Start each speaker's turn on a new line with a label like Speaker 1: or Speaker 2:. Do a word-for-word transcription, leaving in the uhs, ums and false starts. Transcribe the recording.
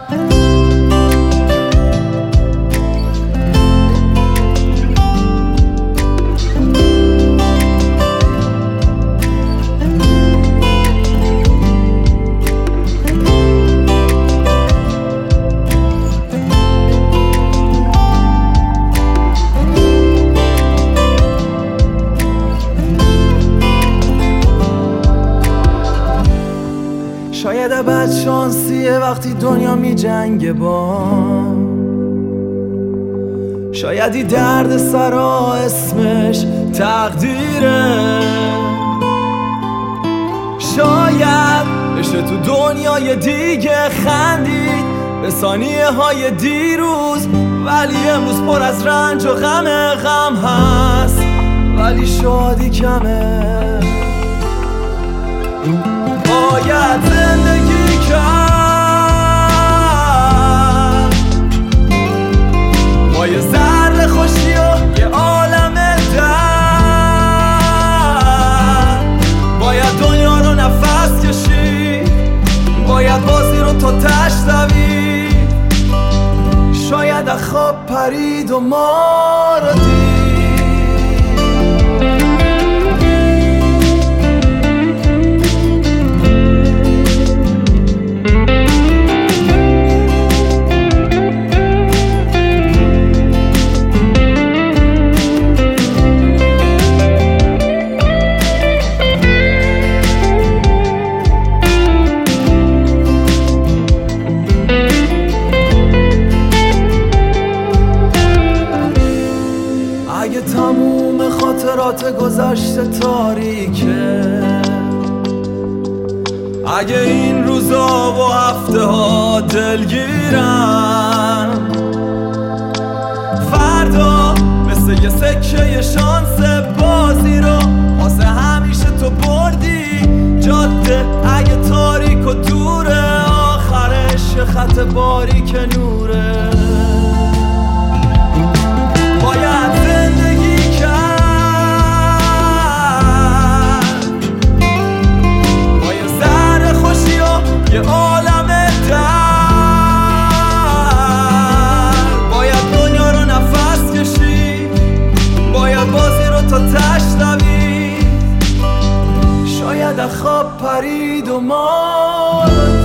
Speaker 1: شاید بد شانسیه وقتی دنیا می جنگه با، شایدی درد سرا اسمش تقدیره، شاید بشه تو دنیای دیگه خندید به ثانیه های دیروز، ولی امروز پر از رنج و غم، غم هست ولی شادی کمه. باید زندگی کرد با یه ذره خوشی و یه عالم درد، باید دنیا رو نفس کشید، باید بازی رو تا تش دوید، شاید از خواب پرید و ما رو دید. اگه تموم خاطرات گذشته تاریکه، اگه این روزا و هفته ها دلگیرن، فردا مثل یه سکه شانس بازی رو واسه همیشه تو بردی. جاده اگه تاریک و دوره، آخرش یه خط باریک نوره. باید زندگی کرد با یه ذره خوشی و یه عالم درد، باید دنیا رو نفس کشید، باید بازی رو تا تش دوید، شاید از خواب پرید و ما